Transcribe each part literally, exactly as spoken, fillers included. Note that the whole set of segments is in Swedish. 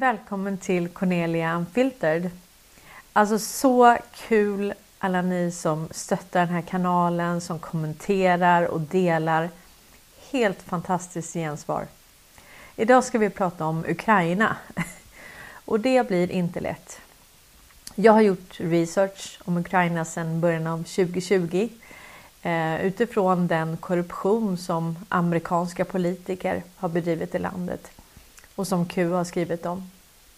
välkommen till Cornelia Unfiltered. Alltså så kul alla ni som stöttar den här kanalen, som kommenterar och delar. Helt fantastiskt gensvar. Idag ska vi prata om Ukraina. Och det blir inte lätt. Jag har gjort research om Ukraina sedan början av tjugo tjugo. Eh, utifrån den korruption som amerikanska politiker har bedrivit i landet. Och som Q har skrivit om.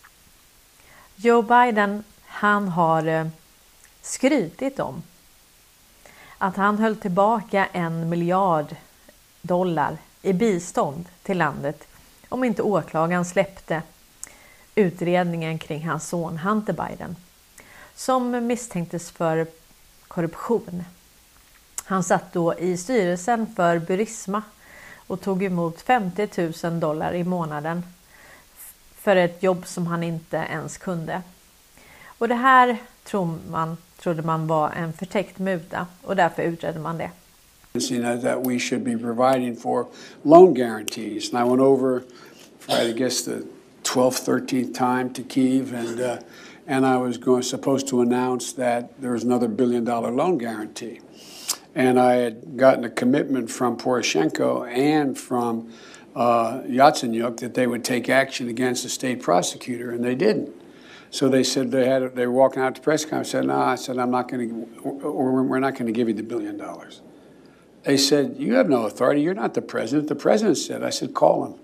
Joe Biden, han har eh, skrytit om att han höll tillbaka en miljard dollar i bistånd till landet om inte åklagaren släppte utredningen kring hans son Hunter Biden som misstänktes för korruption. Han satt då i styrelsen för Burisma och tog emot femtio tusen dollar i månaden för ett jobb som han inte ens kunde. Och det här tror man, trodde man var en förtäckt muta och därför utredde man det. That we should be providing for loan guarantees. And I went over for, I guess, the twelfth, thirteenth time to Kyiv, and uh, and I was going supposed to announce that there was another billion dollar loan guarantee. And I had gotten a commitment from Poroshenko and from uh, Yatsenyuk that they would take action against the state prosecutor, and they didn't. So they said they had they were walking out to press conference. I said, no, I said I'm not going to, or we're not going to give you the billion dollars. They said, you have no authority. You're not the president. The president said. I said, call him.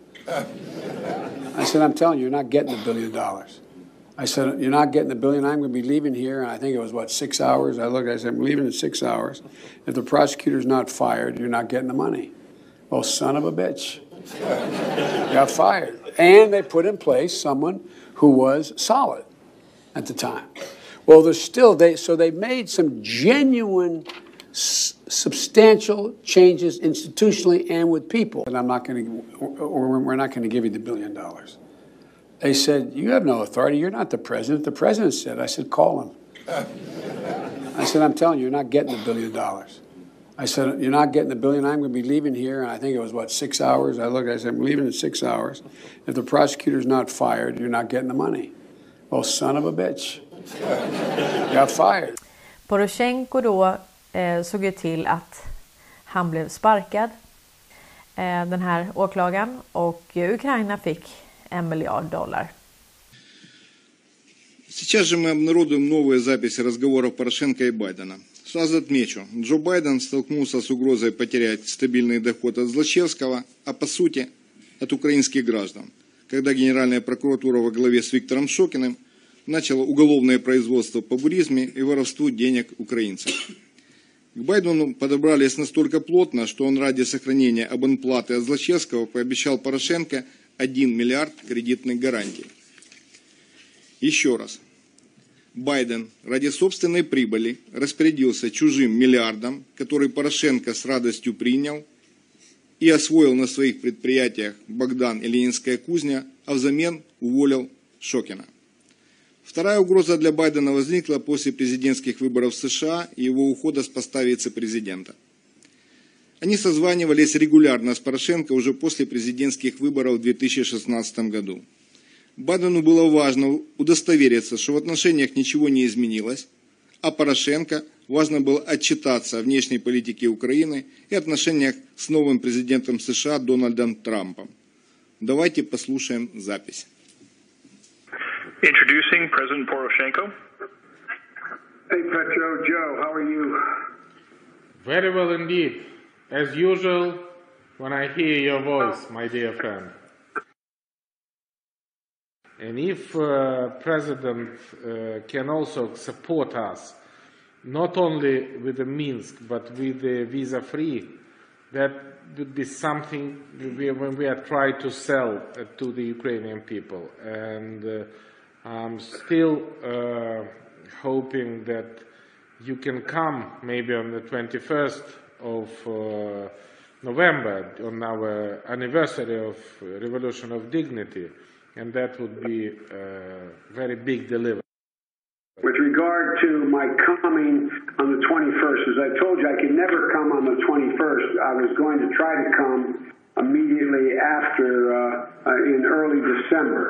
I said, I'm telling you, you're not getting the billion dollars. I said, you're not getting the billion. I'm going to be leaving here. And I think it was, what, six hours? I looked, I said, I'm leaving in six hours. If the prosecutor's not fired, you're not getting the money. Well, son of a bitch. Got fired. And they put in place someone who was solid at the time. Well, there's still, they, so they made some genuine substantial changes institutionally and with people. And I'm not going to, or we're not going to give you the billion dollars. They said, you have no authority. You're not the president. The president said. I said, call him. I said, I'm telling you, you're not getting the billion dollars. I said, you're not getting the billion. I'm going to be leaving here. And I think it was, what, six hours? I looked, I said, I'm leaving in six hours. If the prosecutor's not fired, you're not getting the money. Well, son of a bitch. Got fired. Poroshenko då eh, såg ju till att han blev sparkad, eh, den här åklagaren, och Ukraina fick en miljard долларов. Сейчас же мы обнародуем новые записи разговоров Порошенко и Байдена. Сразу отмечу, Джо Байден столкнулся с угрозой потерять стабильный доход от Злочевского, а по сути от украинских граждан, когда Генеральная прокуратура во главе с Виктором Шокиным начала уголовное производство по буризме и воровству денег украинцев. К Байдену подобрались настолько плотно, что он ради сохранения абонплаты от Злочевского пообещал Порошенко один миллиард кредитных гарантий. Еще раз. Байден ради собственной прибыли распорядился чужим миллиардом, который Порошенко с радостью принял и освоил на своих предприятиях Богдан и Ленинская кузня, а взамен уволил Шокина. Вторая угроза для Байдена возникла после президентских выборов в США и его ухода с поста вице-президента. Они созванивались регулярно с Порошенко уже после президентских выборов в две тысячи шестнадцатом году. Байдену было важно удостовериться, что в отношениях ничего не изменилось, а Порошенко важно было отчитаться о внешней политике Украины и отношениях с новым президентом США Дональдом Трампом. Давайте послушаем запись. Introducing President Poroshenko. Hey, Petro, Joe, how are you? Very well indeed. As usual, when I hear your voice, my dear friend. And if uh, President uh, can also support us, not only with the Minsk, but with the visa-free, that would be something we, when we are trying to sell uh, to the Ukrainian people. And uh, I'm still uh, hoping that you can come maybe on the twenty-first of uh, November, on our anniversary of Revolution of Dignity, and that would be a very big delivery. With regard to my coming on the twenty-first, as I told you, I could never come on the twenty-first. I was going to try to come immediately after, uh, uh, in early December.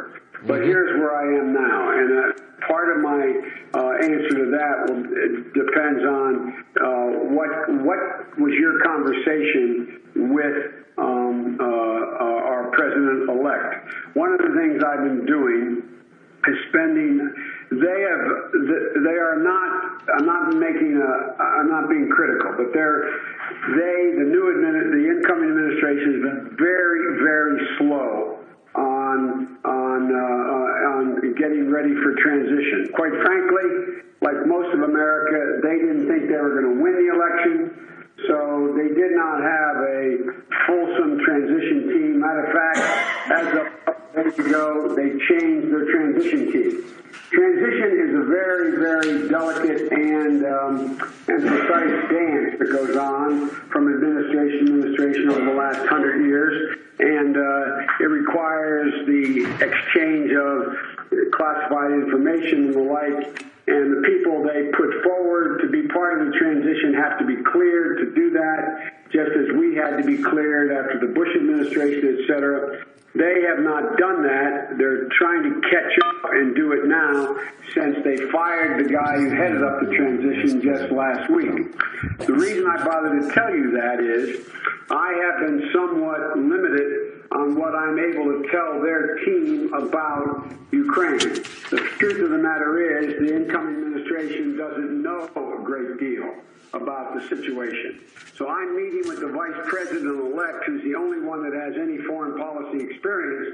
But Mm-hmm. here's where I am now, and uh, part of my uh, answer to that will, it depends on uh, what what was your conversation with um, uh, uh, our president-elect. One of the things I've been doing is spending. They have. They are not. I'm not making a. I'm not being critical, but they're. They, the new admin, the incoming administration has been very, very slow on on uh, on getting ready for transition. Quite frankly, like most of America, they didn't think they were going to win the election, so they did not have a fulsome transition team. Matter of fact, as of days ago, they changed their transition team. Transition is a very, very delicate and um, and precise dance that goes on from administration to administration over the last hundred years, and uh, it requires the exchange of classified information and the like. And the people they put forward to be part of the transition have to be cleared to do that, just as we had to be cleared after the Bush administration, et cetera. They have not done that. They're trying to catch up and do it now since they fired the guy who headed up the transition just last week. The reason I bother to tell you that is I have been somewhat limited on what I'm able to tell their team about Ukraine. The truth of the matter is the incoming administration doesn't know a great deal about the situation. So I'm meeting with the vice president-elect, who's the only one that has any foreign policy experience.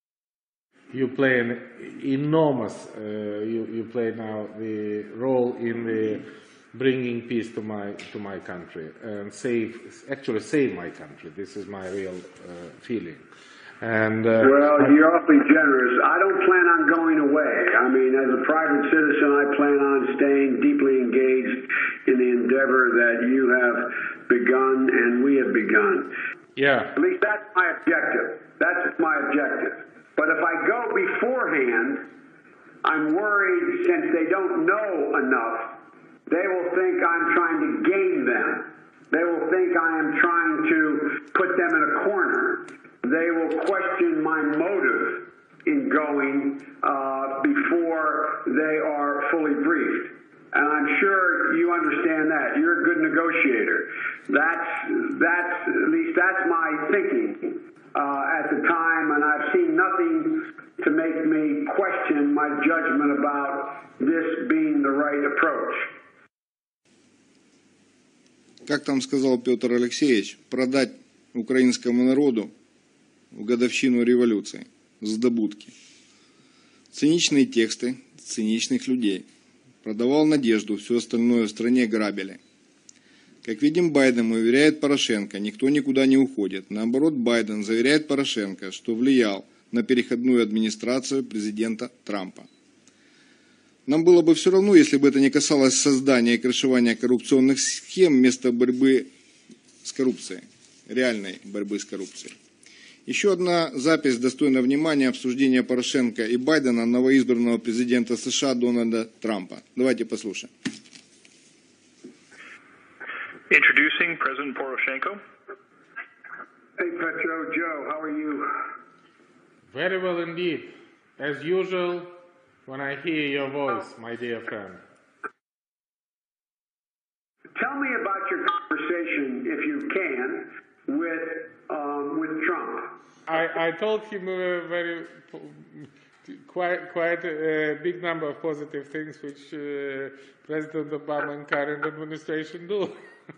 You play an enormous, uh, you, you play now the role in the bringing peace to my to my country and save, actually save my country. This is my real uh, feeling. And uh, well, you're awfully generous. I don't plan on going away. I mean, as a private citizen, I plan on staying deeply engaged in the endeavor that you have begun and we have begun. Yeah. At least that's my objective. That's my objective. But if I go beforehand, I'm worried since they don't know enough, they will think I'm trying to game them. They will think I am trying to put them in a corner. They will question my motive in going uh, before they are fully briefed. And I'm sure you understand that. You're a good negotiator. That's, that's at least that's my thinking uh, at the time, and I've seen nothing to make me question my judgment about this being the right approach. Как там сказал Петр Алексеевич, продать украинскому народу в годовщину революции с добудки. Циничные тексты циничных людей. Продавал надежду, все остальное в стране грабили. Как видим, Байден уверяет Порошенко, никто никуда не уходит. Наоборот, Байден заверяет Порошенко, что влиял на переходную администрацию президента Трампа. Нам было бы все равно, если бы это не касалось создания и крышевания коррупционных схем вместо борьбы с коррупцией, реальной борьбы с коррупцией. Еще одна запись достойна внимания обсуждения Порошенко и Байдена новоизбранного президента США Дональда Трампа. Давайте послушаем. Introducing President Poroshenko. Hey, Petro, Joe, how are you? Very well indeed. As usual, when I hear your voice, my dear friend. Tell me about your conversation, if you can, with um, with Trump. I, I told him a very quite quite a big number of positive things which uh, President Obama and current administration do.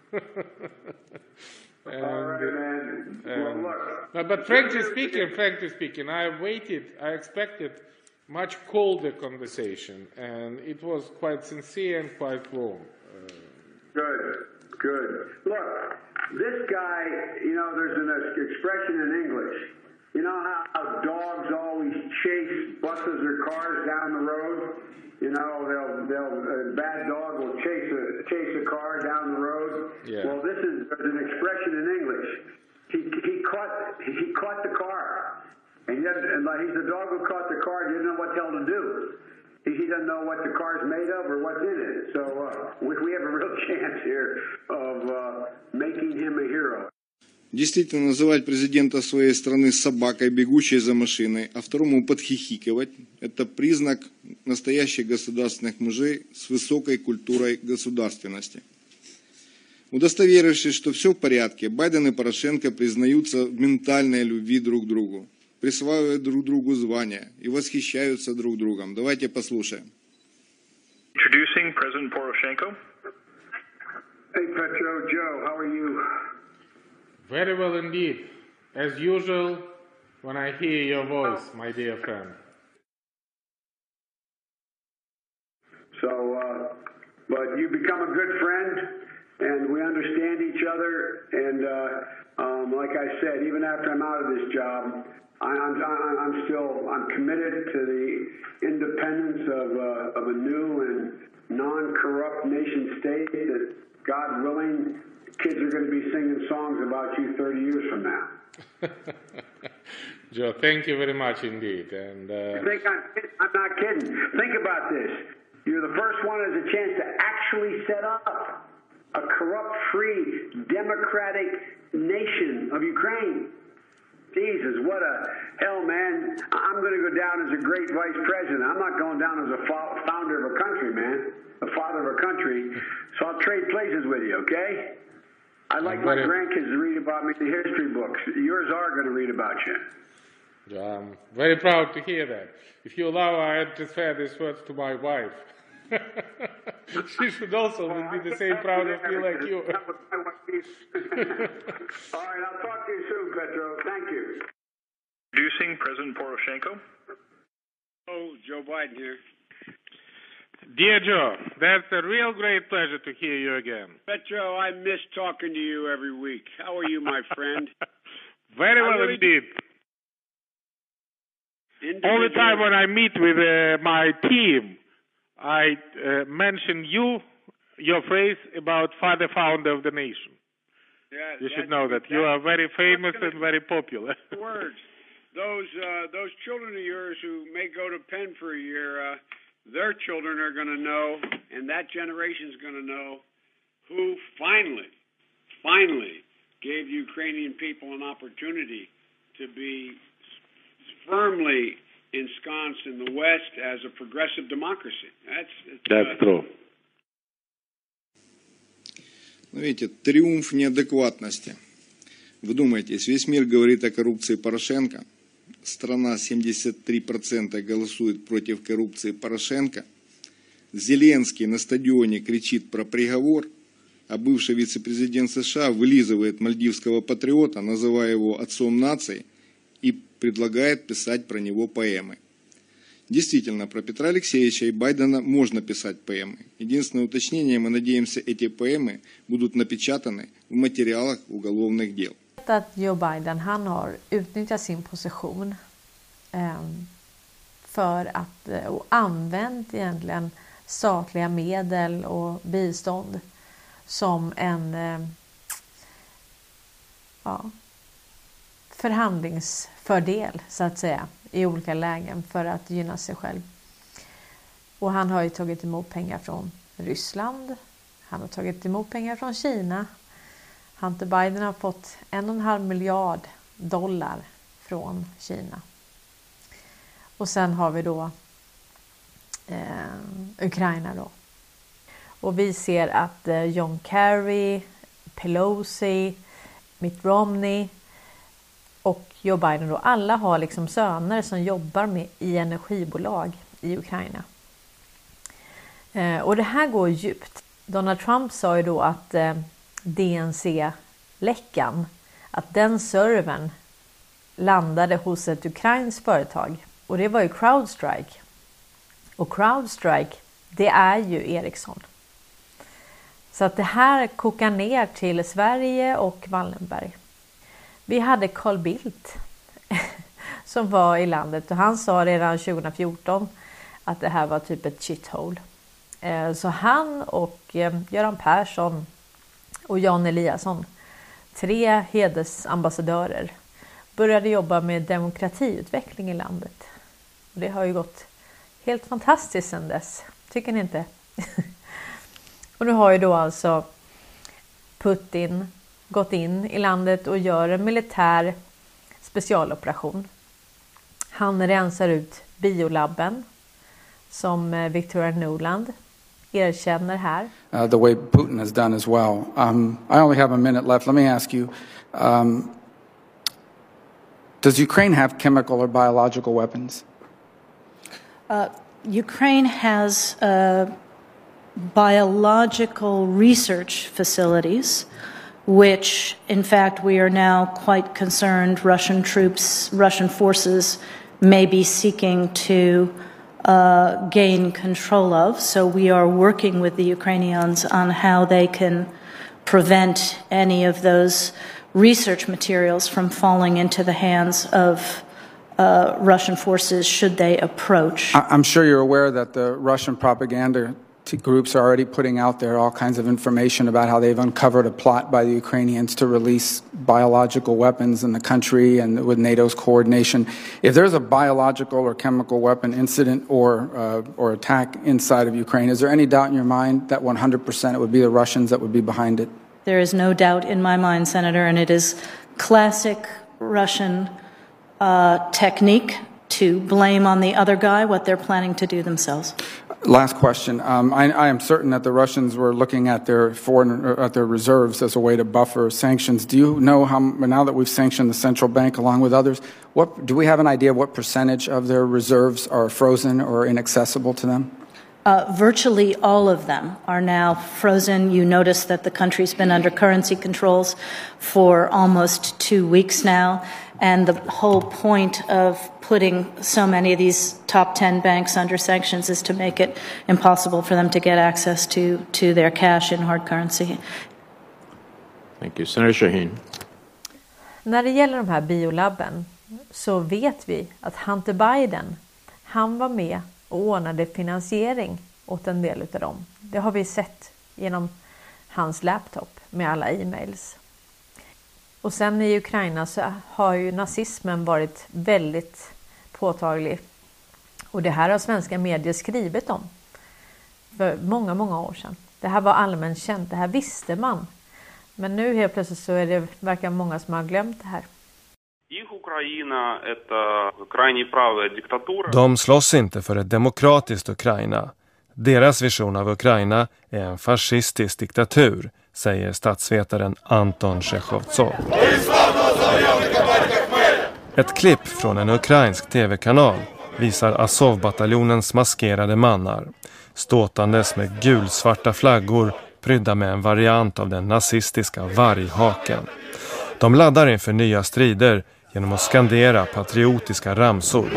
and, All right, man. Well, and, look. but, but frankly speaking, frankly speaking, I waited. I expected much colder conversation, and it was quite sincere and quite warm. Uh, Good, good. Look, this guy, you know, there's an expression in English. You know how dogs always chase buses or cars down the road? You know, they'll, they'll, a bad dog will chase a, chase a car down the road. Yeah. Well, this is an expression in English. He, he caught, he caught the car. And yet, and like, he's the dog who caught the car, didn't know what the hell to do. He doesn't know what the car's made of or what's in it. So uh, we, we have a real chance here of uh, making him a hero. Действительно, называть президента своей страны собакой, бегущей за машиной, а второму подхихикивать – это признак настоящих государственных мужей с высокой культурой государственности. Удостоверившись, что все в порядке, Байден и Порошенко признаются в ментальной любви друг к другу, присваивают друг другу звания и восхищаются друг другом. Давайте послушаем. Introducing President Poroshenko. Hey, Petro, Joe, how are you? Very well indeed. As usual, when I hear your voice, my dear friend. So, uh, but you become a good friend, and we understand each other. And uh, um, like I said, even after I'm out of this job, I, I'm, I'm, I'm still I'm committed to the independence of, uh, of a new and non-corrupt nation state that, God willing, kids are going to be singing songs about you thirty years from now. Joe, thank you very much indeed. And uh... I think I'm, I'm not kidding. Think about this. You're the first one who has a chance to actually set up a corrupt, free, democratic nation of Ukraine. Jesus, what a hell, man. I'm going to go down as a great vice president. I'm not going down as a founder of a country, man, a father of a country. So I'll trade places with you, okay? I'd like my grandkids to read about me in the history books. Yours are going to read about you. I'm very proud to hear that. If you allow, I transfer these words to my wife. She should also be the same proud of me like you. All right, I'll talk to you soon, Petro. Thank you. Introducing President Poroshenko. Oh, Joe Biden here. Dear Joe, that's a real great pleasure to hear you again. Petro, I miss talking to you every week. How are you, my friend? Very well really indeed. All the time when I meet with uh, my team, I uh, mention you, your phrase about father founder of the nation. Yeah, you should know that you are very famous and very popular. Words. Those uh, those children of yours who may go to Penn for a year, uh, their children are going to know, and that generation is going to know, who finally, finally gave Ukrainian people an opportunity to be firmly ensconced in the West as a progressive democracy. That's, That's uh, true. Видите, триумф неадекватности. Вдумайтесь, весь мир говорит о коррупции Порошенко. Страна семьдесят три процента голосует против коррупции Порошенко. Зеленский на стадионе кричит про приговор, а бывший вице-президент США вылизывает мальдивского патриота, называя его отцом нации, и предлагает писать про него поэмы. Действительно, про Петра Алексеевича и Байдена можно писать поэмы. Единственное уточнение, мы надеемся, эти поэмы будут напечатаны в материалах уголовных дел. Att Joe Biden, han har utnyttjat sin position eh, för att eh, och använt egentligen statliga medel och bistånd som en eh, ja, förhandlingsfördel så att säga i olika lägen för att gynna sig själv. Och han har ju tagit emot pengar från Ryssland. Han har tagit emot pengar från Kina. Hunter Biden har fått en och en halv miljard dollar från Kina. Och sen har vi då eh, Ukraina då. Och vi ser att eh, John Kerry, Pelosi, Mitt Romney och Joe Biden då, alla har liksom söner som jobbar med i energibolag i Ukraina. Eh, och det här går djupt. Donald Trump sa ju då att eh, D N C-läckan, att den servern landade hos ett ukrainskt företag. Och det var ju CrowdStrike. Och CrowdStrike, det är ju Ericsson. Så att det här kokar ner till Sverige och Wallenberg. Vi hade Carl Bildt som var i landet och han sa redan tjugo fjorton att det här var typ ett shithole. Så han och Göran Persson och Jan Eliasson, tre hedersambassadörer, började jobba med demokratiutveckling i landet. Och det har ju gått helt fantastiskt sedan dess, tycker ni inte? Och nu har ju då alltså Putin gått in i landet och gör en militär specialoperation. Han rensar ut biolabben som Victoria Nuland erkänner här. Uh, the way Putin has done as well. Um, I only have a minute left. Let me ask you, um, does Ukraine have chemical or biological weapons? Uh, Ukraine has uh, biological research facilities, which, in fact, we are now quite concerned Russian troops, Russian forces may be seeking to uh, gain control of. So we are working with the Ukrainians on how they can prevent any of those research materials from falling into the hands of uh, Russian forces should they approach. I'm sure you're aware that the Russian propaganda groups are already putting out there all kinds of information about how they've uncovered a plot by the Ukrainians to release biological weapons in the country and with NATO's coordination. If there's a biological or chemical weapon incident or uh, or attack inside of Ukraine, is there any doubt in your mind that one hundred percent it would be the Russians that would be behind it? There is no doubt in my mind, Senator, and it is classic Russian uh, technique to blame on the other guy what they're planning to do themselves. Last question. Um, I, I am certain that the Russians were looking at their foreign uh, at their reserves as a way to buffer sanctions. Do you know how now that we've sanctioned the central bank along with others, what do we have an idea of what percentage of their reserves are frozen or inaccessible to them? Uh, virtually all of them are now frozen. You notice that the country's been under currency controls for almost two weeks now. And the whole point of putting so many of these top ten banks under sanctions is to make it impossible for them to get access to, to their cash in hard currency. Thank you. Senator Shaheen. När det gäller de här biolabben så vet vi att Hunter Biden, han var med och ordnade finansiering åt en del av dem. Det har vi sett genom hans laptop med alla e-mails. Och sen i Ukraina så har ju nazismen varit väldigt påtaglig. Och det här har svenska medier skrivit om för många, många år sedan. Det här var allmänt känt, det här visste man. Men nu helt plötsligt så är det verkar många som har glömt det här. De slåss inte för ett demokratiskt Ukraina. Deras vision av Ukraina är en fascistisk diktatur, säger statsvetaren Anton Chekhovtsov. Ett klipp från en ukrainsk tv-kanal visar Azov-bataljonens maskerade mannar, ståtandes med gulsvarta flaggor prydda med en variant av den nazistiska varghaken. De laddar inför nya strider genom att skandera patriotiska ramsor.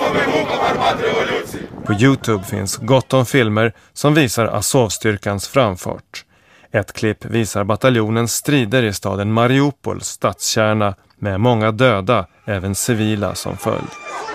På YouTube finns gott om filmer som visar Azov-styrkans framfart. Ett klipp visar bataljonens strider i staden Mariupols stadskärna med många döda, även civila som följd.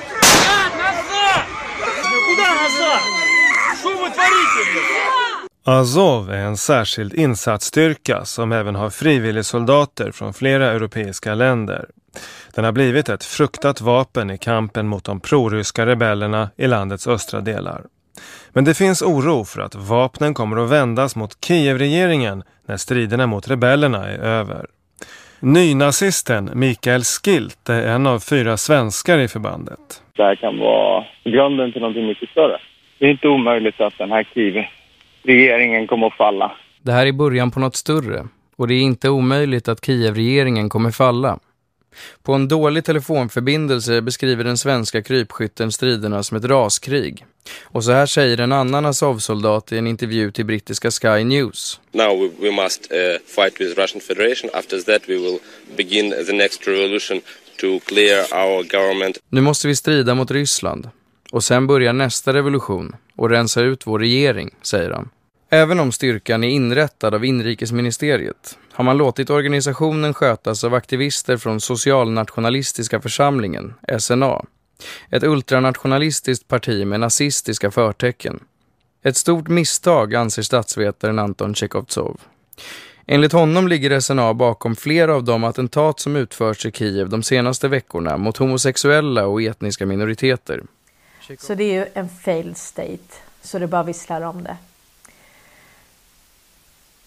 Azov är en särskild insatsstyrka som även har frivilligsoldater från flera europeiska länder. Den har blivit ett fruktat vapen i kampen mot de proryska rebellerna i landets östra delar. Men det finns oro för att vapnen kommer att vändas mot Kiev-regeringen när striderna mot rebellerna är över. Nynazisten Mikael Skilt är en av fyra svenskar i förbandet. Det här kan vara grunden till någonting mycket större. Det är inte omöjligt att den här Kiev-regeringen kommer att falla. Det här är början på något större och det är inte omöjligt att Kiev-regeringen kommer falla. På en dålig telefonförbindelse beskriver den svenska krypskytten striderna som ett raskrig. Och så här säger en annan Azov-soldat i en intervju till brittiska Sky News. Now we, we must uh, fight with Russian Federation. After that we will begin the next revolution to clear our government. Nu måste vi strida mot Ryssland. Och sen börjar nästa revolution och rensa ut vår regering, säger han. Även om styrkan är inrättad av inrikesministeriet har man låtit organisationen skötas av aktivister från Socialnationalistiska församlingen, S N A. Ett ultranationalistiskt parti med nazistiska förtecken. Ett stort misstag, anser statsvetaren Anton Chekhovtsov. Enligt honom ligger S N A bakom flera av de attentat som utförts i Kiev de senaste veckorna mot homosexuella och etniska minoriteter. Så det är ju en failed state, så det bara visslar om det.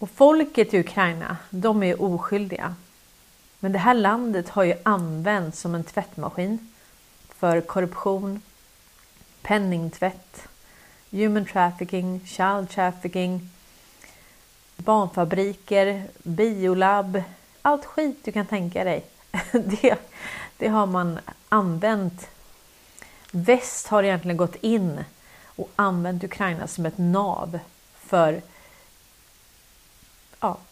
Och folket i Ukraina, de är oskyldiga. Men det här landet har ju använts som en tvättmaskin för korruption, penningtvätt, human trafficking, child trafficking, barnfabriker, biolab, allt skit du kan tänka dig. Det, det har man använt. Väst har egentligen gått in och använt Ukraina som ett nav för ja,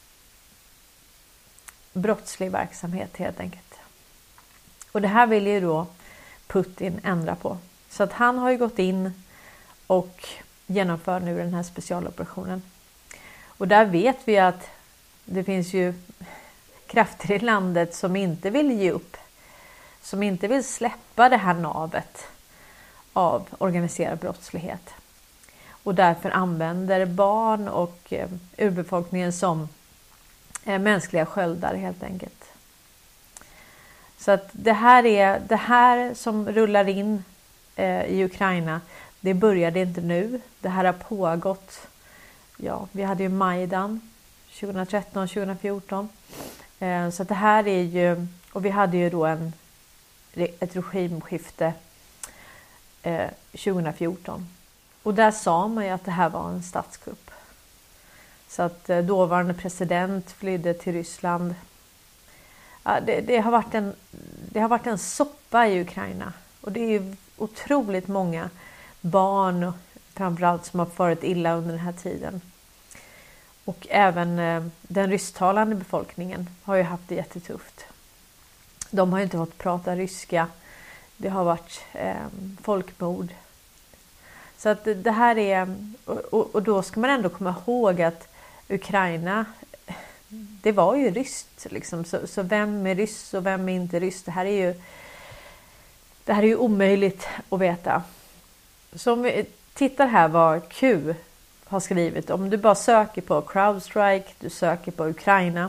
brottslig verksamhet helt enkelt. Och det här vill ju då Putin ändra på. Så att han har ju gått in och genomför nu den här specialoperationen. Och där vet vi att det finns ju krafter i landet som inte vill ge upp. Som inte vill släppa det här navet av organiserad brottslighet. Och därför använder barn och eh, urbefolkningen som eh, mänskliga sköldar helt enkelt. Så att det här är det här som rullar in eh, i Ukraina. Det började inte nu. Det här har pågått. Ja, vi hade ju Majdan tjugohundratretton tjugohundrafjorton. Eh, så att det här är ju, och vi hade ju då en ett regimskifte eh, tjugohundrafjorton. Och där sa man ju att det här var en statskupp. Så att eh, dåvarande president flydde till Ryssland. Ja, det, det, har varit en, det har varit en soppa i Ukraina. Och det är ju otroligt många barn framförallt som har farit illa under den här tiden. Och även eh, den rysktalande befolkningen har ju haft det jättetufft. De har ju inte fått prata ryska. Det har varit eh, folkmord. Så att det här är... Och, och då ska man ändå komma ihåg att Ukraina, det var ju ryskt. Liksom. Så, så vem är ryss och vem är inte ryss? Det här är ju, det här är ju omöjligt att veta. Så om vi tittar här vad Q har skrivit. Om du bara söker på CrowdStrike, du söker på Ukraina,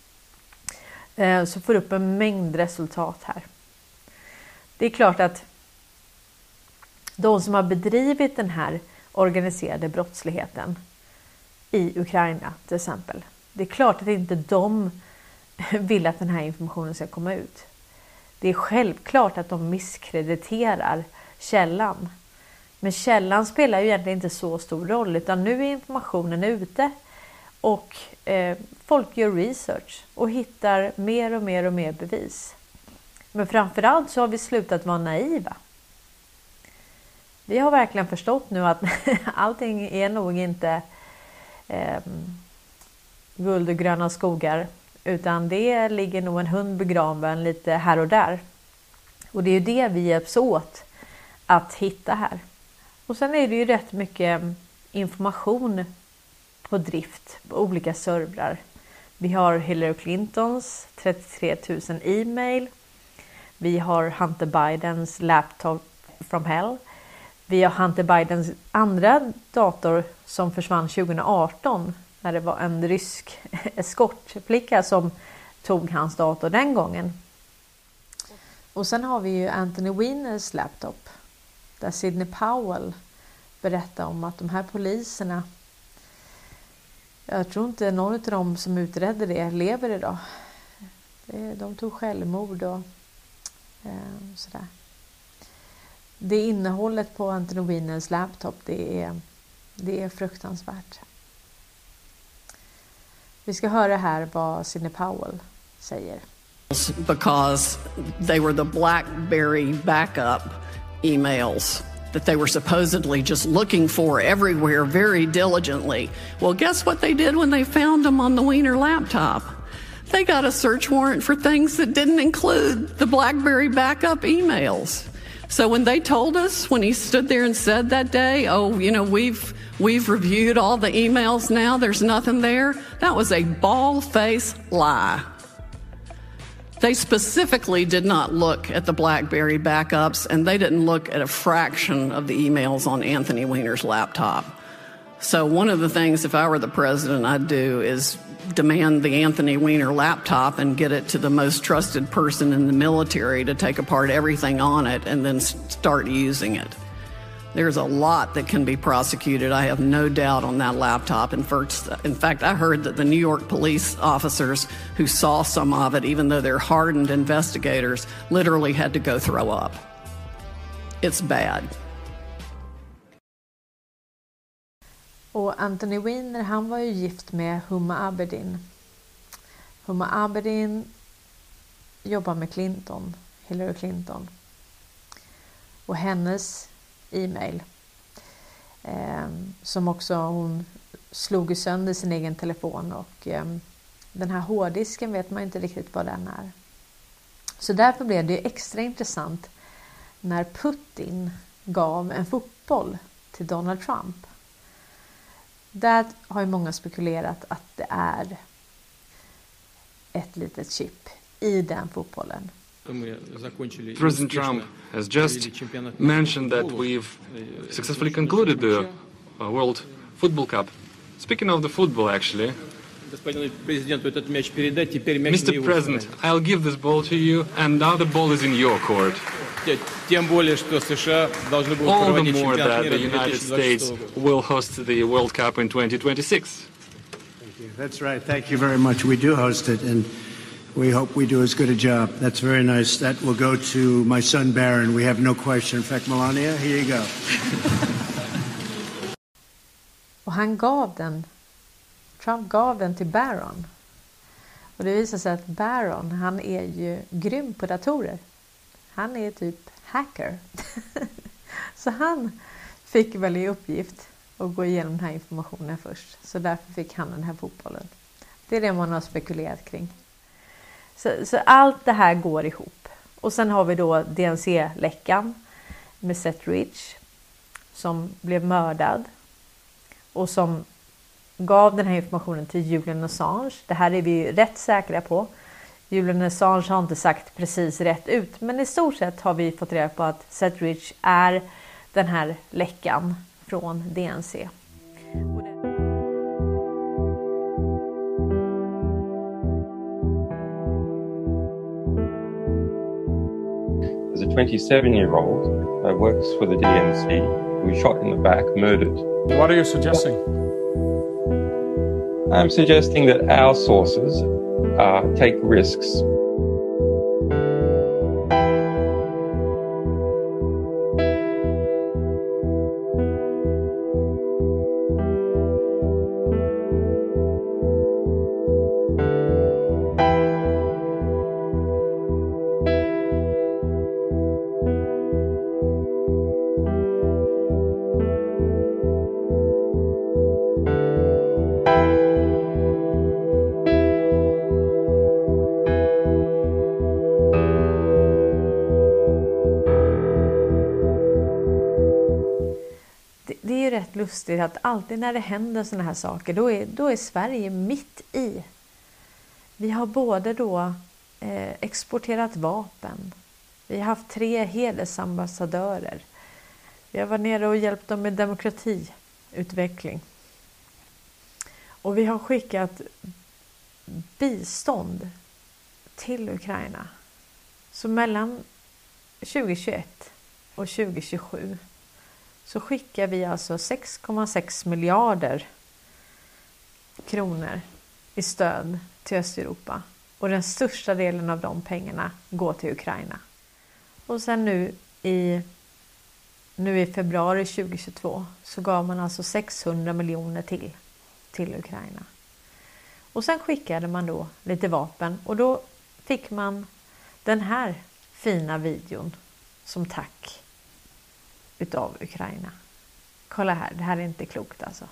så får du upp en mängd resultat här. Det är klart att de som har bedrivit den här organiserade brottsligheten i Ukraina till exempel. Det är klart att inte de vill att den här informationen ska komma ut. Det är självklart att de misskrediterar källan. Men källan spelar ju egentligen inte så stor roll, utan nu är informationen ute. Och eh, folk gör research och hittar mer och mer och mer bevis. Men framförallt så har vi slutat vara naiva. Vi har verkligen förstått nu att allting är nog inte eh, guld och gröna skogar. Utan det ligger nog en hund begraven lite här och där. Och det är ju det vi hjälps åt att hitta här. Och sen är det ju rätt mycket information på drift på olika servrar. Vi har Hillary Clintons trettiotre tusen e-mail. Vi har Hunter Bidens laptop from hell. Vi har Hunter Bidens andra dator som försvann tjugohundraarton. När det var en rysk eskortflicka som tog hans dator den gången. Och sen har vi ju Anthony Weiners laptop. Där Sidney Powell berättar om att de här poliserna, jag tror inte någon av dem som utredde det lever idag. De tog självmord och eh, sådär. Det innehållet på Anthony Weiners laptop, det är, det är fruktansvärt. Vi ska höra här vad Sidney Powell säger. Because they were the BlackBerry backup emails that they were supposedly just looking for everywhere very diligently. Well, guess what they did when they found them on the Weiner laptop? They got a search warrant for things that didn't include the BlackBerry backup emails. So when they told us, when he stood there and said that day, oh, you know, we've we've reviewed all the emails now, there's nothing there, that was a bald-faced lie. They specifically did not look at the BlackBerry backups, and they didn't look at a fraction of the emails on Anthony Weiner's laptop. So one of the things, if I were the president, I'd do is demand the Anthony Weiner laptop and get it to the most trusted person in the military to take apart everything on it and then start using it. There's a lot that can be prosecuted. I have no doubt on that laptop. And first, in fact, I heard that the New York police officers who saw some of it, even though they're hardened investigators, literally had to go throw up. It's bad. Och Anthony Weiner, han var ju gift med Huma Abedin. Huma Abedin jobbar med Clinton, Hillary Clinton. Och hennes e-mail, eh, som också hon slog sönder sin egen telefon, och eh, den här hårddisken vet man inte riktigt vad den är. Så därför blev det extra intressant när Putin gav en fotboll till Donald Trump. Där har ju många spekulerat att det är ett litet chip i den fotbollen. President Trump has just mentioned that we've successfully concluded the uh, World Football Cup. Speaking of the football, actually, Mister President, I'll give this ball to you, and now the ball is in your court. All the more that the United States will host the World Cup in twenty twenty-six. Thank you. That's right. Thank you very much. We do host it, and we hope we do as good a job. That's very nice. That will go to my son Barron. We have no question. In fact, Melania, here you go. Och han gav den, Trump gav den till Barron. Och det visar sig att Barron, han är ju grym på datorer. Han är typ hacker. Så han fick väl i uppgift att gå igenom den här informationen först. Så därför fick han den här fotbollen. Det är det man har spekulerat kring. Så, så allt det här går ihop. Och sen har vi då D N C-läckan med Seth Rich som blev mördad och som gav den här informationen till Julian Assange. Det här är vi ju rätt säkra på. Julian Assange har inte sagt precis rätt ut, men i stort sett har vi fått reda på att Seth Rich är den här läckan från D N C. There's a twenty-seven-year-old who works for the D N C who was shot in the back, murdered. What are you suggesting? I'm suggesting that our sources uh, take risks. Lustigt att alltid när det händer såna här saker, då är, då är Sverige mitt i. Vi har både då eh, exporterat vapen. Vi har haft tre hedersambassadörer. Vi har varit nere och hjälpt dem med demokratiutveckling. Och vi har skickat bistånd till Ukraina. Så mellan tjugohundratjugoett och tjugohundratjugosju så skickar vi alltså sex komma sex miljarder kronor i stöd till Östeuropa. Och den största delen av de pengarna går till Ukraina. Och sen nu i, nu i februari tjugohundratjugotvå så gav man alltså sexhundra miljoner till, till Ukraina. Och sen skickade man då lite vapen och då fick man den här fina videon som tack utav Ukraina. Kolla här, det här är inte klokt alltså.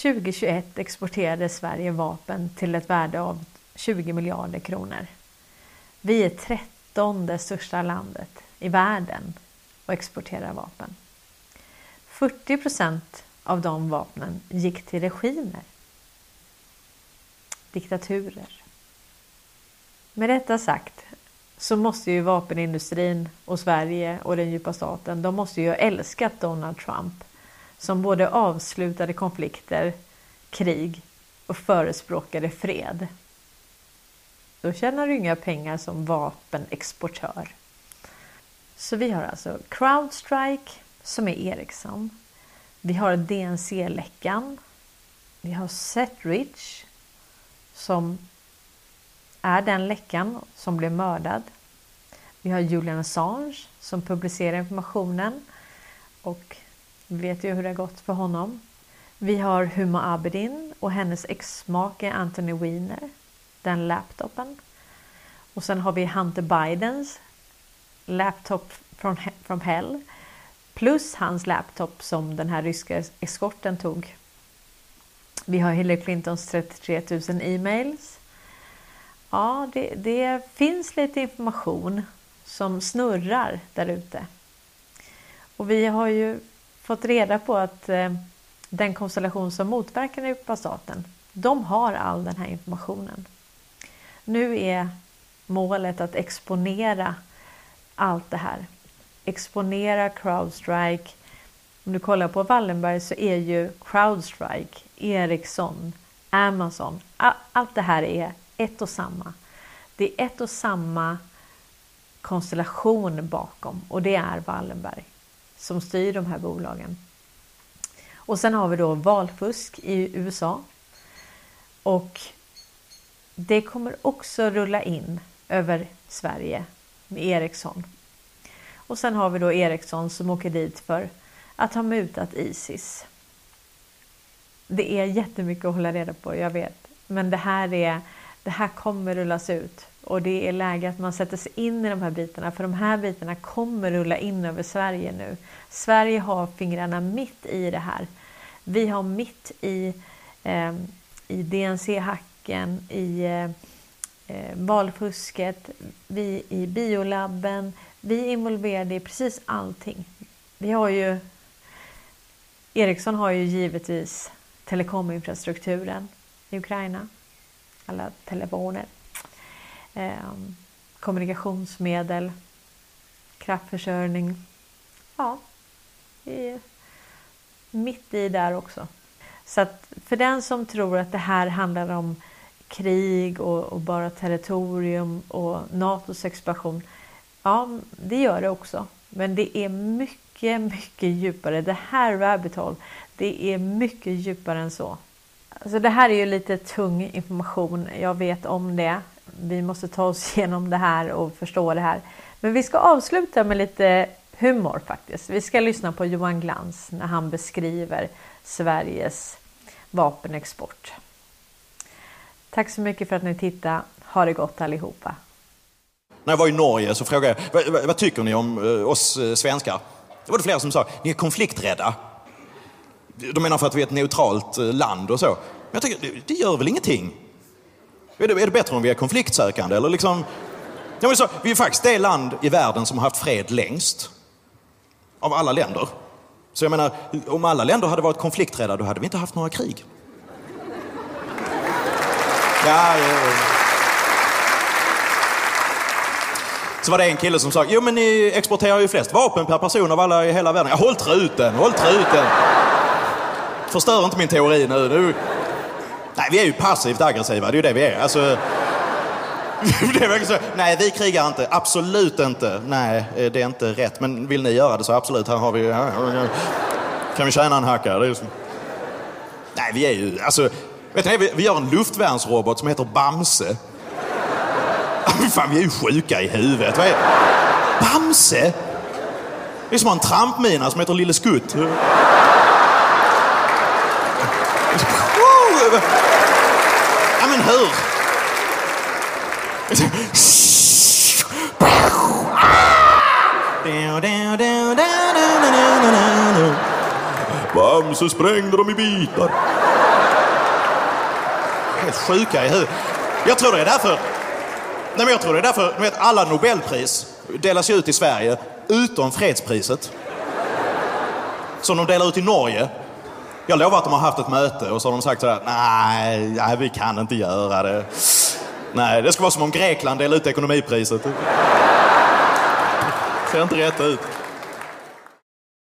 tjugohundratjugoett exporterade Sverige vapen till ett värde av tjugo miljarder kronor. Vi är trettonde största landet i världen och exporterar vapen. fyrtio procent av de vapnen gick till regimer, diktaturer. Med detta sagt så måste ju vapenindustrin och Sverige och den djupa staten, de måste ju ha älskat Donald Trump som både avslutade konflikter, krig och förespråkade fred. Då tjänar du inga pengar som vapenexportör. Så vi har alltså CrowdStrike som är Ericsson. Vi har D N C-läckan. Vi har Setridge som är den läckan som blev mördad. Vi har Julian Assange som publicerar informationen och vi vet ju hur det har gått för honom. Vi har Huma Abedin och hennes exmake Anthony Weiner, den laptopen. Och sen har vi Hunter Bidens laptop från from hell plus hans laptop som den här ryska eskorten tog. Vi har Hillary Clintons trettiotre tusen e-mails. Ja, det, det finns lite information som snurrar där ute. Och vi har ju fått reda på att eh, den konstellation som motverkar den djupa staten, de har all den här informationen. Nu är målet att exponera allt det här. Exponera CrowdStrike. Om du kollar på Wallenberg så är ju CrowdStrike, Ericsson, Amazon. Allt det här är ett och samma. Det är ett och samma konstellation bakom och det är Wallenberg som styr de här bolagen. Och sen har vi då valfusk i U S A och det kommer också rulla in över Sverige med Ericsson. Och sen har vi då Ericsson som åker dit för att ha mutat ISIS. Det är jättemycket att hålla reda på, jag vet. Men det här, är, det här kommer rullas ut. Och det är läge att man sätter sig in i de här bitarna. För de här bitarna kommer rulla in över Sverige nu. Sverige har fingrarna mitt i det här. Vi har mitt i, eh, i D N C-hacken, i eh, valfusket, vi i biolabben. Vi är involverade i precis allting. Vi har ju, Ericsson har ju givetvis telekominfrastrukturen i Ukraina. Alla telefoner. Eh, kommunikationsmedel. Kraftförsörjning. Ja, vi är mitt i där också. Så att för den som tror att det här handlar om krig och, och bara territorium och NATOs expansion. Ja, det gör det också. Men det är mycket, mycket djupare. Det här rabbit hole, det är mycket djupare än så. Alltså det här är ju lite tung information. Jag vet om det. Vi måste ta oss igenom det här och förstå det här. Men vi ska avsluta med lite humor faktiskt. Vi ska lyssna på Johan Glans när han beskriver Sveriges vapenexport. Tack så mycket för att ni tittade. Ha det gott allihopa. När jag var i Norge så frågade jag, vad, vad, vad tycker ni om uh, oss uh, svenskar? Det var det flera som sa, ni är konflikträdda. De menar för att vi är ett neutralt uh, land och så. Men jag tycker, det, det gör väl ingenting? Är det, är det bättre om vi är konfliktsökande? Eller liksom, ja, men så, vi är faktiskt det land i världen som har haft fred längst. Av alla länder. Så jag menar, om alla länder hade varit konflikträdda, då hade vi inte haft några krig. Ja, ja. Så var det en kille som sa, jo men ni exporterar ju flest vapen per person av alla i hela världen. Ja, håll truten, håll truten. Förstör inte min teori nu. nu. Nej, vi är ju passivt aggressiva, det är ju det vi är. Alltså, det är verkligen så. Nej, vi krigar inte, absolut inte. Nej, det är inte rätt. Men vill ni göra det så absolut, här har vi... Kan vi tjäna en hacka? Det är så... Nej, vi är ju... Alltså, vet ni, vi, vi gör en luftvärnsrobot som heter Bamse. Fan, vi är ju sjuka i huvudet. Vad är... Bamse? Det är som en trampmina som heter Lille Skutt. Ja, men hur? Bamse sprängde dem i bitar. helt sjuka i huvudet. Jag tror det är därför... Nej, men jag tror det är därför, du vet, alla Nobelpris delas ju ut i Sverige, utom fredspriset. Som de delar ut i Norge. Jag lovar att de har haft ett möte och så har de sagt sådär, nej, nej, vi kan inte göra det. Nej, det ska vara som om Grekland delar ut ekonomipriset. Det ser inte rätt ut.